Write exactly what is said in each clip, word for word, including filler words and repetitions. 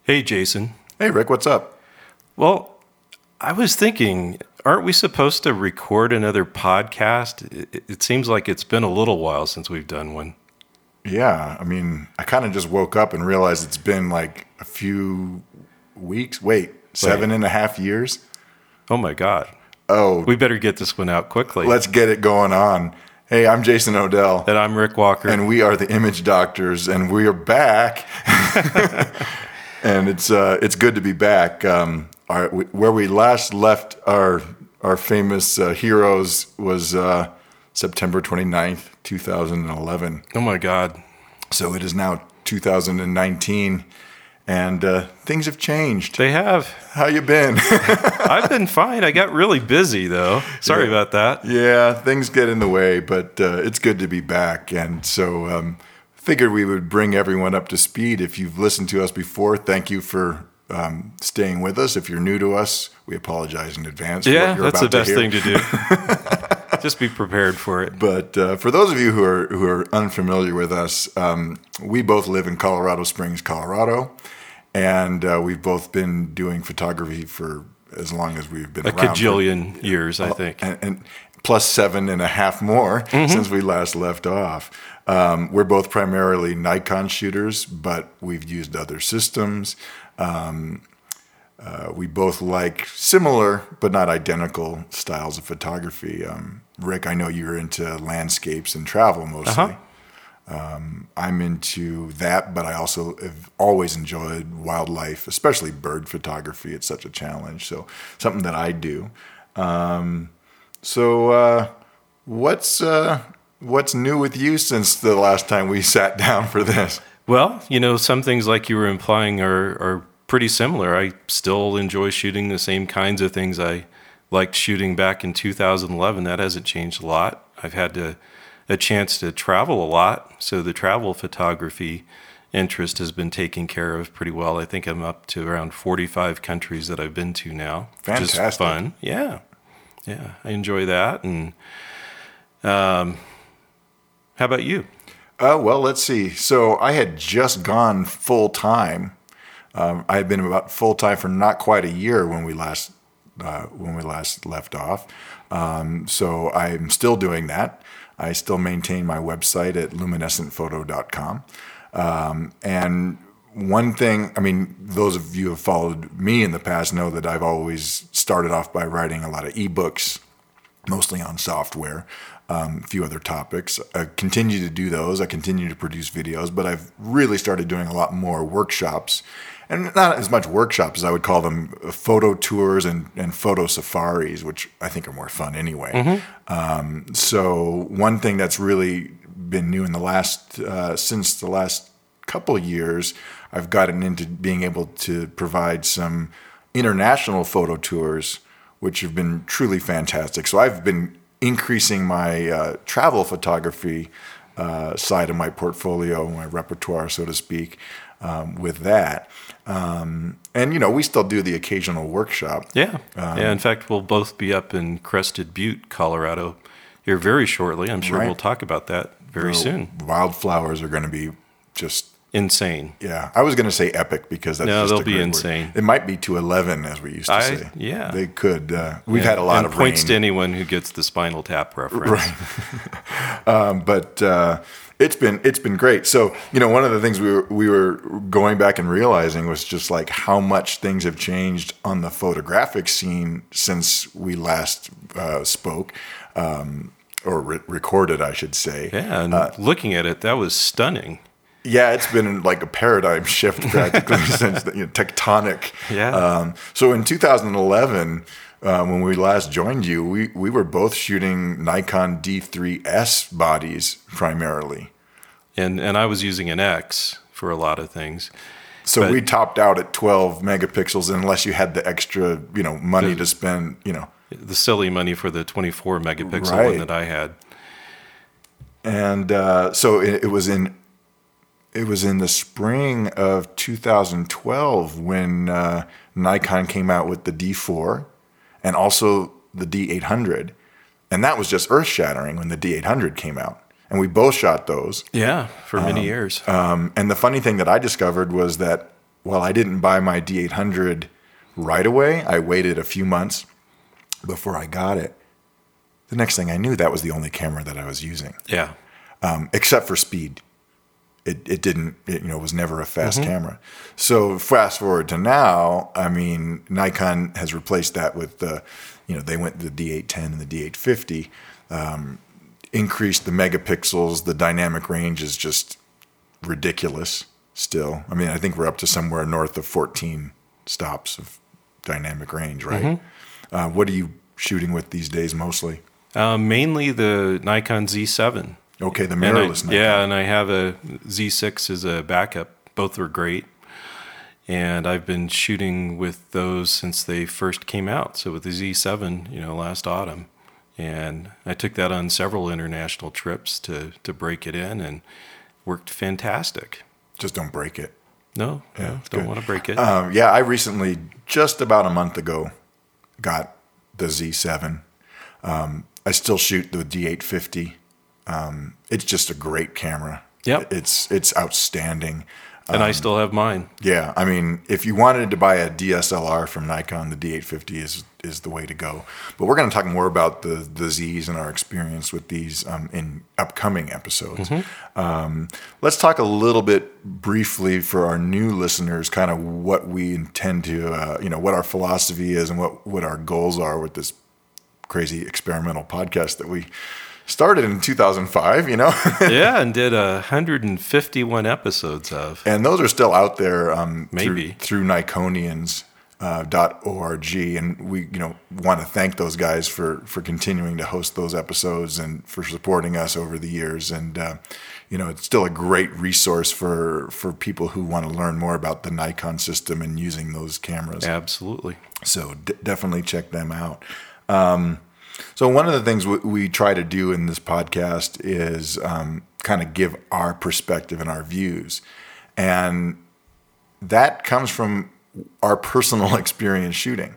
Hey, Jason. Hey, Rick, what's up? Well, I was thinking, aren't we supposed to record another podcast? It, it seems like it's been a little while since we've done one. Yeah, I mean, I kind of just woke up and realized it's been like a few weeks. Wait, seven Wait. and a half years? Oh, my God. Oh, We better get this one out quickly. let's get it going on. Hey, I'm Jason Odell, And I'm Rick Walker. and we are the Image Doctors, and we are back. And it's uh, it's good to be back. Um, our, where we last left our our famous uh, heroes was uh, September twenty-ninth, twenty eleven. oh, my God. So it is now two thousand nineteen, and uh, things have changed. They have. How you been? I've been fine. I got really busy, though. Sorry Yeah. about that. Yeah, things get in the way, but uh, it's good to be back. And so um, figured we would bring everyone up to speed. If you've listened to us before, thank you for um, staying with us. If you're new to us, we apologize in advance for Yeah, what you're that's the about best to hear. thing to do. Just be prepared for it. But uh, for those of you who are who are unfamiliar with us, um, we both live in Colorado Springs, Colorado, and uh, we've both been doing photography for as long as we've been A around. cajillion years, I think. and, and plus seven and a half more Mm-hmm. since we last left off. Um, we're both primarily Nikon shooters, but we've used other systems. Um, uh, we both like similar but not identical styles of photography. Um, Rick, I know you're into landscapes and travel mostly. Uh-huh. Um, I'm into that, but I also have always enjoyed wildlife, especially bird photography. It's such a challenge. So something that I do. Um, so uh, what's uh, what's new with you since the last time we sat down for this? Well, you know, some things like you were implying are, are pretty similar. I still enjoy shooting the same kinds of things I liked shooting back in two thousand eleven. That hasn't changed a lot. I've had to, a chance to travel a lot, so the travel photography interest has been taken care of pretty well. I think I'm up to around forty-five countries that I've been to now. Which is Fantastic. fun. Yeah. Yeah, I enjoy that. And um, how about you? Uh, well, let's see. So I had just gone full time. Um, I had been about full time for not quite a year when we last uh, when we last left off. Um, so I'm still doing that. I still maintain my website at luminescent photo dot com. Um, and one thing, I mean, those of you who have followed me in the past know that I've always started off by writing a lot of ebooks, mostly on software, um, a few other topics. I continue to do those. I continue to produce videos, but I've really started doing a lot more workshops, and not as much workshops as I would call them, photo tours and, and photo safaris, which I think are more fun anyway. Um, so one thing that's really been new in the last, uh, since the last couple of years, I've gotten into being able to provide some international photo tours, which have been truly fantastic. So I've been increasing my uh, travel photography uh, side of my portfolio, my repertoire, so to speak, um, with that. Um, and, you know, we still do the occasional workshop. Yeah. yeah. In fact, we'll both be up in Crested Butte, Colorado here very shortly. I'm sure Right. we'll talk about that very The soon. Wildflowers are going to be just, Insane. yeah. I was going to say epic because that's No, just they'll a be great insane. word. It might be to eleven, as we used to I- say. yeah. They could. Uh, we've Yeah, had a lot and of points rain. to anyone who gets the Spinal Tap reference. Right. um, but uh, it's been it's been great. So, you know, one of the things we were we were going back and realizing was just like how much things have changed on the photographic scene since we last uh, spoke, um, or re- recorded, I should say. Yeah, and looking at it, that was stunning. Yeah, it's been like a paradigm shift practically since the, you know, tectonic. Yeah. Um, so in two thousand eleven, uh, when we last joined you, we, we were both shooting Nikon D three S bodies primarily. And and I was using an X for a lot of things. So But- we topped out at twelve megapixels unless you had the extra, you know, money to spend, you know. The silly money for the twenty-four megapixel Right. one that I had. And uh, so it, it was in it was in the spring of two thousand twelve when uh, Nikon came out with the D four and also the D eight hundred. And that was just earth-shattering when the D eight hundred came out. And we both shot those. Yeah, for many years. Um, and the funny thing that I discovered was that while I didn't buy my D eight hundred right away, I waited a few months before I got it. The next thing I knew, that was the only camera that I was using. Yeah. Um, except for speed. It it didn't, it, you know, it was never a fast Mm-hmm. camera. So fast forward to now, I mean, Nikon has replaced that with the, you know, they went the D eight ten and the D eight fifty, um, increased the megapixels. The dynamic range is just ridiculous still. I mean, I think we're up to somewhere north of fourteen stops of dynamic range, right? Mm-hmm. Uh, what are you shooting with these days mostly? Uh, mainly the Nikon Z seven. Okay, the And I- mirrorless Nikon. Yeah, and I have a Z six as a backup. Both are great. And I've been shooting with those since they first came out. So with the Z seven, you know, last autumn. And I took that on several international trips to, to break it in and worked fantastic. Just don't break it. No, Yeah, no it's don't good. want to break it. Um, yeah, I recently, just about a month ago, got the Z seven. Um, I still shoot the D eight fifty. Um, it's just a great camera. Yep. It's it's outstanding. and I still have mine. Yeah, I mean, if you wanted to buy a D S L R from Nikon, the D eight fifty is is the way to go. But we're going to talk more about the the Z's and our experience with these um, in upcoming episodes. Um, let's talk a little bit briefly for our new listeners, kind of what we intend to, uh, you know, what our philosophy is and what what our goals are with this crazy experimental podcast that we started in two thousand five. You know. Yeah, and did uh, one hundred fifty-one episodes of. And those are still out there um, Maybe. through, through Nikonians uh, dot org, and we you know want to thank those guys for for continuing to host those episodes and for supporting us over the years. And uh, you know it's still a great resource for for people who want to learn more about the Nikon system and using those cameras. Absolutely. So d- definitely check them out. Um, so one of the things w- we try to do in this podcast is um, kind of give our perspective and our views. And that comes from our personal experience shooting.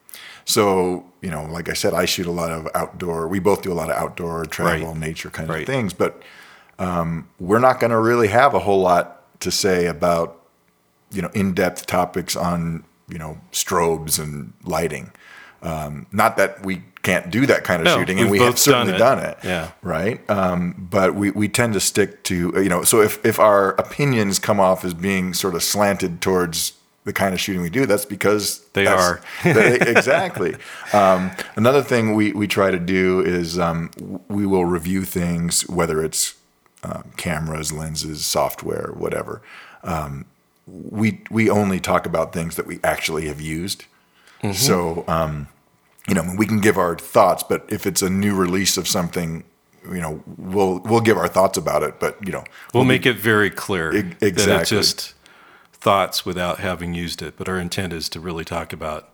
So, you know, like I said, I shoot a lot of outdoor. We both do a lot of outdoor travel, Right. nature kind Right. of things. But um, we're not going to really have a whole lot to say about, you know, in-depth topics on, you know, strobes and lighting. Um, not that we can't do that kind of No, shooting, and we've we have both certainly done done it. it. Yeah. Right. Um, but we, we tend to stick to, you know, so if, if our opinions come off as being sort of slanted towards the kind of shooting we do, that's because They that's- are. they- exactly. Um, another thing we, we try to do is um, we will review things, whether it's um, cameras, lenses, software, whatever. Um, we we only talk about things that we actually have used. Mm-hmm. So, um, you know, we can give our thoughts, but if it's a new release of something, you know, we'll we'll give our thoughts about it. But you know, We'll make it very clear E- that it's exactly. just thoughts without having used it. But our intent is to really talk about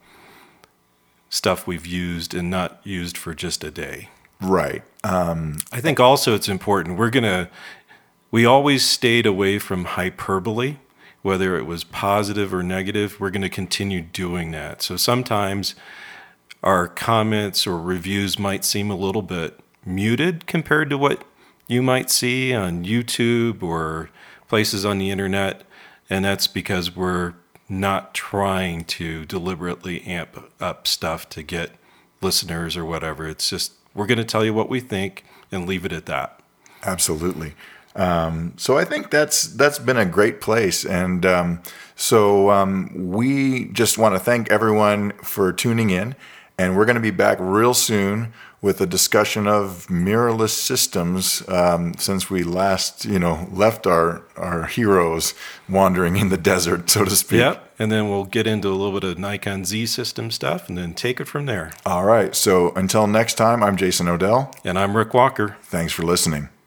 stuff we've used and not used for just a day. right. Um, I think also it's important. We're going to, we always stayed away from hyperbole, whether it was positive or negative. We're going to continue doing that. So sometimes our comments or reviews might seem a little bit muted compared to what you might see on YouTube or places on the internet. And that's because we're not trying to deliberately amp up stuff to get listeners or whatever. It's just, we're going to tell you what we think and leave it at that. Absolutely. Um, so I think that's that's been a great place, and um, so um, we just want to thank everyone for tuning in, and we're going to be back real soon with a discussion of mirrorless systems. Um, since we last, you know, left our our heroes wandering in the desert, so to speak. Yep. And then we'll get into a little bit of Nikon Z system stuff and then take it from there. All right. So until next time, I'm Jason Odell. And I'm Rick Walker. Thanks for listening.